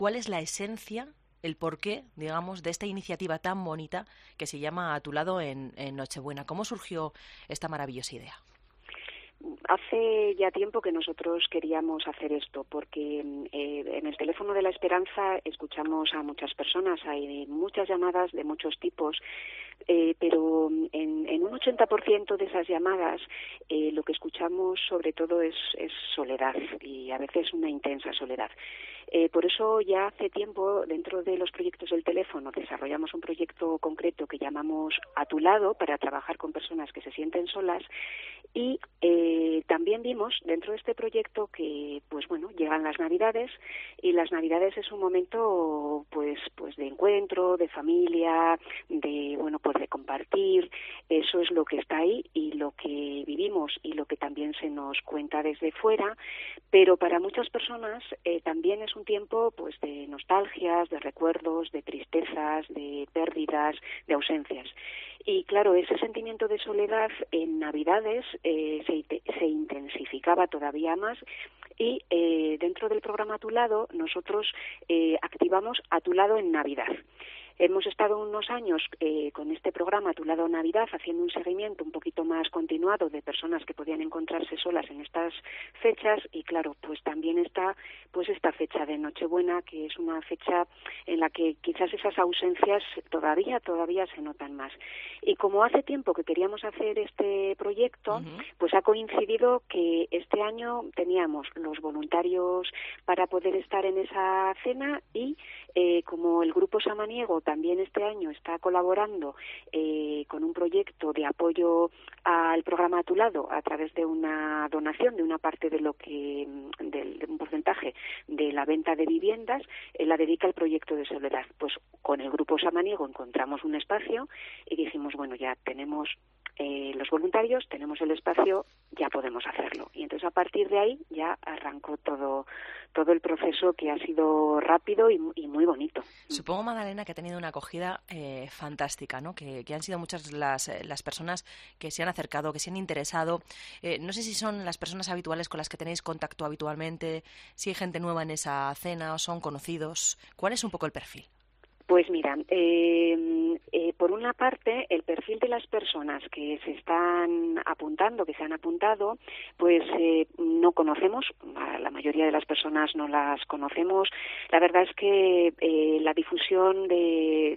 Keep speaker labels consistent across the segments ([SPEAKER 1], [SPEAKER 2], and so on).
[SPEAKER 1] ¿Cuál es la esencia, el porqué, digamos, de esta iniciativa tan bonita que se llama A tu lado en Nochebuena? ¿Cómo surgió esta maravillosa idea?
[SPEAKER 2] Hace ya tiempo que nosotros queríamos hacer esto, porque en el teléfono de la esperanza escuchamos a muchas personas, hay muchas llamadas de muchos tipos, pero en un 80% de esas llamadas lo que escuchamos sobre todo es soledad, y a veces una intensa soledad. Por eso ya hace tiempo, dentro de los proyectos del teléfono, desarrollamos un proyecto concreto que llamamos A tu lado, para trabajar con personas que se sienten solas, y también vimos dentro de este proyecto que, pues bueno, llegan las Navidades, y las Navidades es un momento pues de encuentro, de familia, de, bueno, pues de compartir. Eso es lo que está ahí y lo que vivimos y lo que también se nos cuenta desde fuera, pero para muchas personas también es un tiempo pues de nostalgias, de recuerdos, de tristezas, de pérdidas, de ausencias. Y claro, ese sentimiento de soledad en Navidades se intensificaba todavía más, y dentro del programa A tu lado nosotros activamos A tu lado en Navidad. Hemos estado unos años con este programa A tu lado Navidad, haciendo un seguimiento un poquito más continuado de personas que podían encontrarse solas en estas fechas, y claro, pues también está pues esta fecha de Nochebuena, que es una fecha en la que quizás esas ausencias todavía se notan más. Y como hace tiempo que queríamos hacer este proyecto, pues ha coincidido que este año teníamos los voluntarios para poder estar en esa cena, y como el Grupo Samaniego también este año está colaborando con un proyecto de apoyo al programa A tu lado a través de una donación de una parte de de un porcentaje de la venta de viviendas, la dedica al proyecto de soledad. Pues con el Grupo Samaniego encontramos un espacio y dijimos, bueno, ya tenemos los voluntarios, tenemos el espacio, ya podemos hacerlo. Y entonces a partir de ahí ya arrancó todo el proceso, que ha sido rápido y muy bonito.
[SPEAKER 1] Supongo, Magdalena, que ha tenido una acogida fantástica, ¿no? Que han sido muchas las personas que se han acercado, que se han interesado. No sé si son las personas habituales con las que tenéis contacto habitualmente, si hay gente nueva en esa cena o son conocidos. ¿Cuál es un poco el perfil?
[SPEAKER 2] Pues mira, por una parte, el perfil de las personas que se están apuntando, que se han apuntado, pues no conocemos, a la mayoría de las personas no las conocemos. La verdad es que la difusión de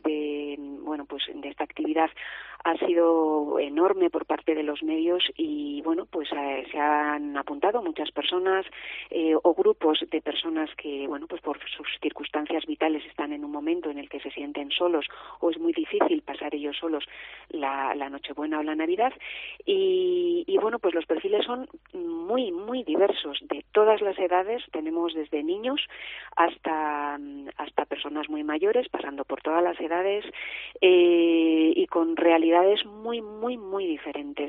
[SPEAKER 2] esta actividad ha sido enorme por parte de los medios, y bueno, pues se han apuntado muchas personas o grupos de personas que, bueno, pues por sus circunstancias vitales están en un momento en el que se sienten solos, o es muy difícil pasar ellos solos la Nochebuena o la Navidad, y bueno, pues los perfiles son muy diversos, de todas las edades. Tenemos desde niños hasta personas muy mayores, pasando por todas las edades, y con realidades muy diferentes.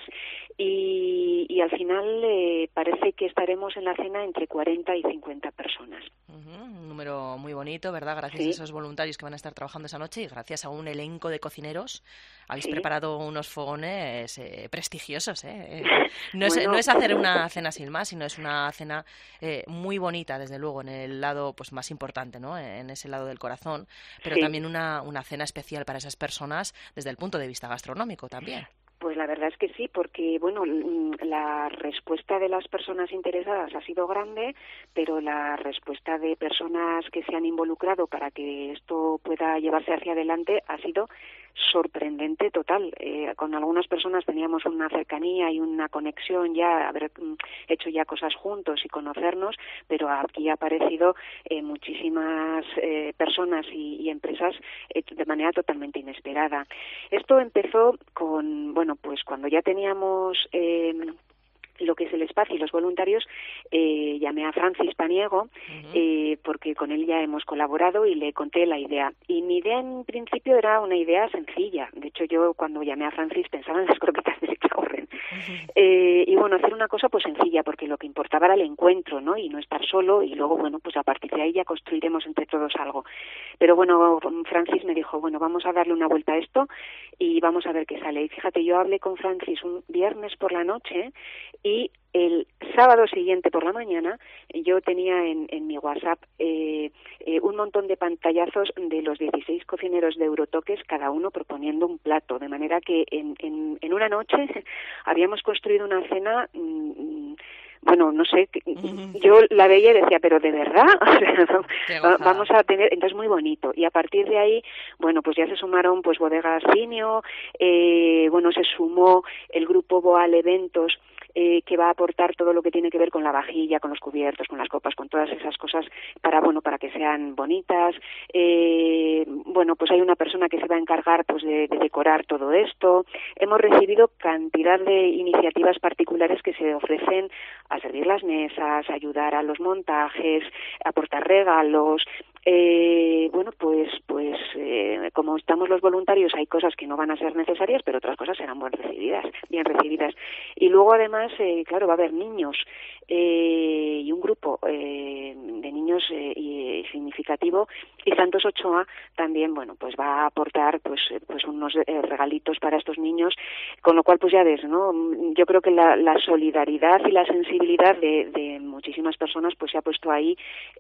[SPEAKER 2] Y al final parece que estaremos en la cena entre 40 y 50 personas.
[SPEAKER 1] Un número muy bonito, ¿verdad? Gracias a esos voluntarios que van a estar trabajando esa noche, y gracias a un elenco de cocineros habéis preparado unos fogones prestigiosos, ¿eh? No es hacer una cena sin más, sino es una cena muy bonita, desde luego, en el lado pues más importante, ¿no? En ese lado del corazón, pero también una cena especial para esas personas desde el punto de vista gastronómico también.
[SPEAKER 2] Pues la verdad es que sí, porque bueno, la respuesta de las personas interesadas ha sido grande, pero la respuesta de personas que se han involucrado para que esto pueda llevarse hacia adelante ha sido sorprendente total. Con algunas personas teníamos una cercanía y una conexión, ya haber hecho ya cosas juntos y conocernos, pero aquí ha aparecido muchísimas personas y empresas de manera totalmente inesperada. Esto empezó con, bueno, pues cuando ya teníamos lo que es el espacio y los voluntarios, llamé a Francis Paniego, porque con él ya hemos colaborado, y le conté la idea. Y mi idea en principio era una idea sencilla. De hecho, yo cuando llamé a Francis pensaba en las croquetas de Chaurren. Y bueno, hacer una cosa pues sencilla, porque lo que importaba era el encuentro, ¿no? Y no estar solo, y luego, bueno, pues a partir de ahí ya construiremos entre todos algo. Pero bueno, Francis me dijo, bueno, vamos a darle una vuelta a esto y vamos a ver qué sale. Y fíjate, yo hablé con Francis un viernes por la noche, Y el sábado siguiente por la mañana yo tenía en mi WhatsApp un montón de pantallazos de los 16 cocineros de Eurotoques, cada uno proponiendo un plato, de manera que en una noche habíamos construido una cena. Bueno, no sé, yo la veía y decía, pero ¿de verdad? O sea, vamos a tener, entonces muy bonito. Y a partir de ahí, bueno, pues ya se sumaron pues Bodegas Cinio, bueno, se sumó el grupo Boal Eventos, que va a aportar todo lo que tiene que ver con la vajilla, con los cubiertos, con las copas, con todas esas cosas para que sean bonitas. Bueno, pues hay una persona que se va a encargar pues de decorar todo esto. Hemos recibido cantidad de iniciativas particulares que se ofrecen a servir las mesas, a ayudar a los montajes, a aportar regalos. Bueno, pues como estamos los voluntarios, hay cosas que no van a ser necesarias, pero otras cosas serán bien recibidas. Y luego además, claro, va a haber niños y un grupo de niños significativo, y Santos Ochoa también, bueno, pues va a aportar pues unos regalitos para estos niños, con lo cual pues ya ves, ¿no? Yo creo que la solidaridad y la sensibilidad de muchísimas personas pues se ha puesto ahí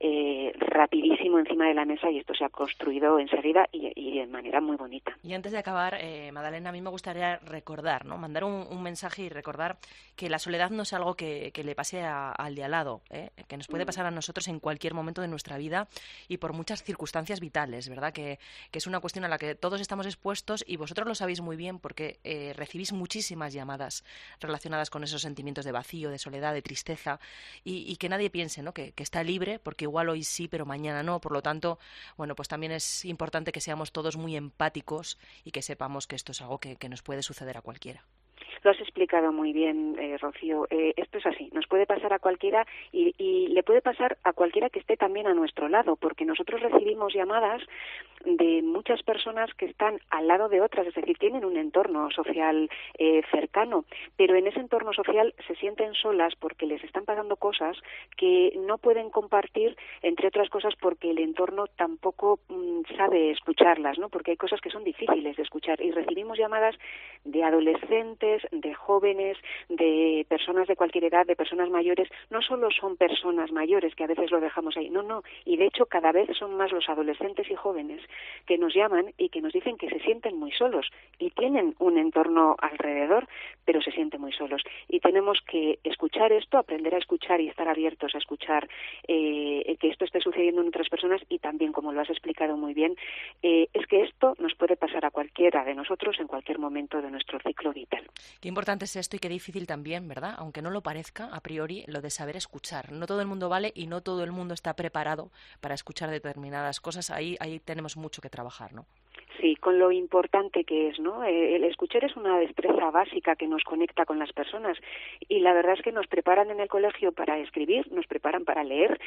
[SPEAKER 2] rapidísimo encima de la mesa, y esto se ha construido enseguida y de manera muy bonita.
[SPEAKER 1] Y antes de acabar, Madalena, a mí me gustaría recordar, ¿no? Mandar un mensaje y recordar que la soledad no es algo que le pase al de al lado, que nos puede pasar a nosotros en cualquier momento de nuestra vida y por muchas circunstancias vitales, ¿verdad? Que es una cuestión a la que todos estamos expuestos, y vosotros lo sabéis muy bien porque recibís muchísimas llamadas relacionadas con esos sentimientos de vacío, de soledad, de tristeza, y que nadie piense, ¿no? que está libre, porque igual hoy sí, pero mañana no. Por lo tanto, bueno, pues también es importante que seamos todos muy empáticos y que sepamos que esto es algo que nos puede suceder a cualquiera.
[SPEAKER 2] Lo has explicado muy bien, Rocío. Esto es así, nos puede pasar a cualquiera y le puede pasar a cualquiera que esté también a nuestro lado, porque nosotros recibimos llamadas de muchas personas que están al lado de otras, es decir, tienen un entorno social cercano, pero en ese entorno social se sienten solas porque les están pasando cosas que no pueden compartir, entre otras cosas porque el entorno tampoco sabe escucharlas, ¿no? Porque hay cosas que son difíciles de escuchar, y recibimos llamadas de adolescentes, de jóvenes, de personas de cualquier edad, de personas mayores. No solo son personas mayores, que a veces lo dejamos ahí, no, y de hecho cada vez son más los adolescentes y jóvenes que nos llaman y que nos dicen que se sienten muy solos y tienen un entorno alrededor, pero se sienten muy solos. Y tenemos que escuchar esto, aprender a escuchar y estar abiertos a escuchar que esto esté sucediendo en otras personas, y también, como lo has explicado muy bien, es que esto nos puede pasar a cualquiera de nosotros en cualquier momento de nuestro ciclo vital.
[SPEAKER 1] Qué importante es esto, y qué difícil también, ¿verdad? Aunque no lo parezca a priori, lo de saber escuchar. No todo el mundo vale y no todo el mundo está preparado para escuchar determinadas cosas. Ahí tenemos mucho que trabajar, ¿no?
[SPEAKER 2] Sí, con lo importante que es, ¿no? El escuchar es una destreza básica que nos conecta con las personas, y la verdad es que nos preparan en el colegio para escribir, nos preparan para leer,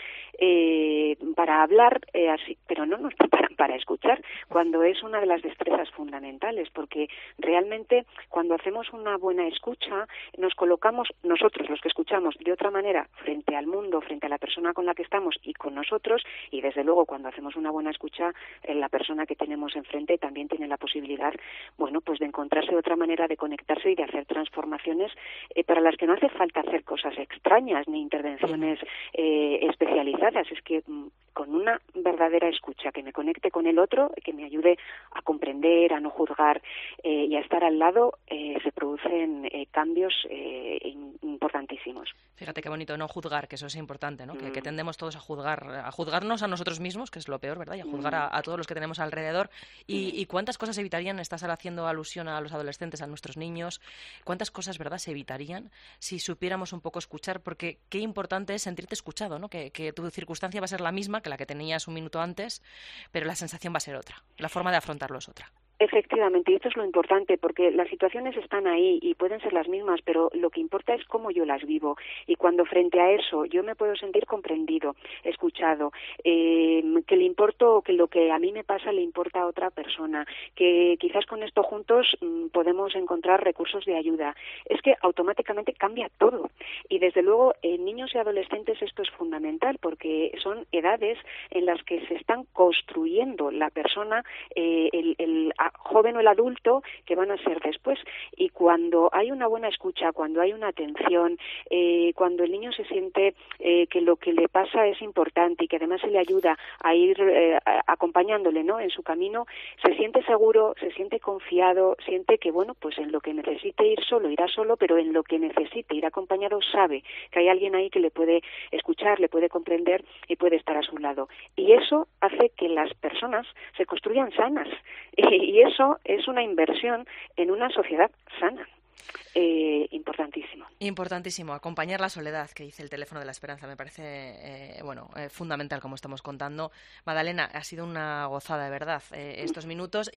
[SPEAKER 2] para hablar, así, pero no nos preparan para escuchar, cuando es una de las destrezas fundamentales, porque realmente cuando hacemos una buena escucha nos colocamos nosotros, los que escuchamos, de otra manera frente al mundo, frente a la persona con la que estamos y con nosotros, y desde luego cuando hacemos una buena escucha, la persona que tenemos enfrente también tiene la posibilidad, bueno, pues de encontrarse de otra manera, de conectarse y de hacer transformaciones para las que no hace falta hacer cosas extrañas ni intervenciones especializadas. Es que con una verdadera escucha que me conecte con el otro, que me ayude a comprender, a no juzgar y a estar al lado, se producen cambios importantísimos.
[SPEAKER 1] Fíjate qué bonito, no juzgar, que eso es importante, ¿no? Que tendemos todos a juzgarnos a nosotros mismos, que es lo peor, ¿verdad? Y a juzgar a todos los que tenemos alrededor. ¿Y cuántas cosas evitarían? Estás haciendo alusión a los adolescentes, a nuestros niños. ¿Cuántas cosas, verdad, se evitarían si supiéramos un poco escuchar? Porque qué importante es sentirte escuchado, ¿no? Que tu circunstancia va a ser la misma que la que tenías un minuto antes, pero la sensación va a ser otra. La forma de afrontarlo es otra.
[SPEAKER 2] Efectivamente, y esto es lo importante, porque las situaciones están ahí y pueden ser las mismas, pero lo que importa es cómo yo las vivo. Y cuando frente a eso yo me puedo sentir comprendido, escuchado, que le importo, o que lo que a mí me pasa le importa a otra persona, que quizás con esto juntos podemos encontrar recursos de ayuda, es que automáticamente cambia todo. Y desde luego en niños y adolescentes esto es fundamental, porque son edades en las que se están construyendo la persona, joven o el adulto que van a ser después. Y cuando hay una buena escucha, cuando hay una atención, cuando el niño se siente que lo que le pasa es importante y que además se le ayuda a ir acompañándole, ¿no?, en su camino, se siente seguro, se siente confiado, siente que, bueno, pues en lo que necesite ir solo, irá solo, pero en lo que necesite ir acompañado sabe que hay alguien ahí que le puede escuchar, le puede comprender y puede estar a su lado. Y eso hace que las personas se construyan sanas. Y eso es una inversión en una sociedad sana. Importantísimo.
[SPEAKER 1] Importantísimo, acompañar la soledad, que dice el teléfono de la esperanza, me parece fundamental, como estamos contando. Madalena, ha sido una gozada, de verdad, estos minutos.